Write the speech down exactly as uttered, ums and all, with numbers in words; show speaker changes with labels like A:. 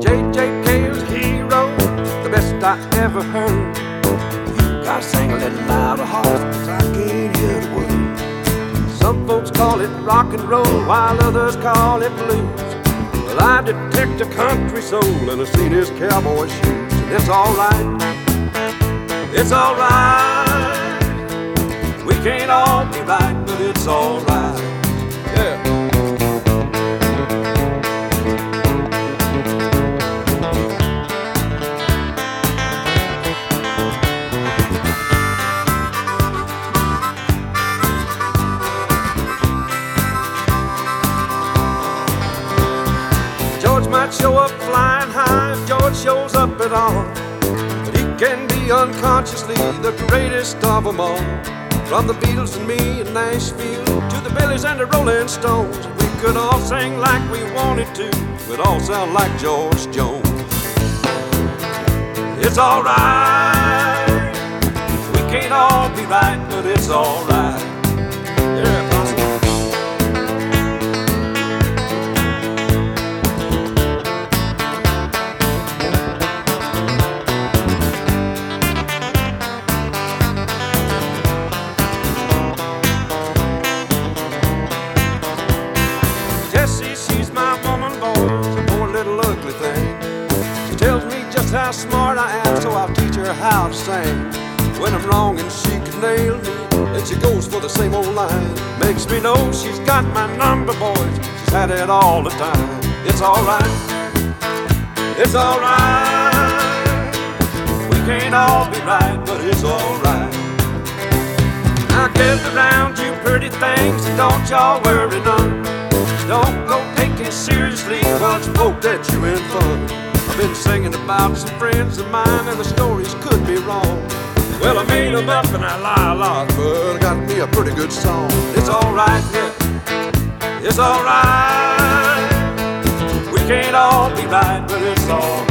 A: J J Cale's Hero, the best I ever heard. You gotta sing a little louder, hoss, 'cause I can't hear the word. Some folks call it rock and roll, while others call it blues. Well, I detect a country soul and I see his cowboy shoes. And it's alright, it's alright. We can't all be right, but it's alright. Yeah. George might show up flying high if George shows up at all, but he can be unconsciously the greatest of them all. From the Beatles and me in Nashville to the Billys and the Rolling Stones, we could all sing like we wanted to, we'd all sound like George Jones. It's alright, we can't all be right, but it's alright. Yeah, Jessie, she's my woman, boy, a poor little ugly thing. She tells me just how smart I am, so I'll teach her how to sing. When I'm wrong and she can nail me, then she goes for the same old line. Makes me know she's got my number, boys, she's had it all the time. It's alright, it's alright. We can't all be right, but it's alright. Now get around, you pretty things, and don't y'all worry none. Don't go taking seriously what's folk that you in fun. I've been singing about some friends of mine, and the stories could be wrong. Well, I made them up and I lie a lot, but I got me a pretty good song. It's alright, yeah, it's alright. We can't all be right, but it's alright.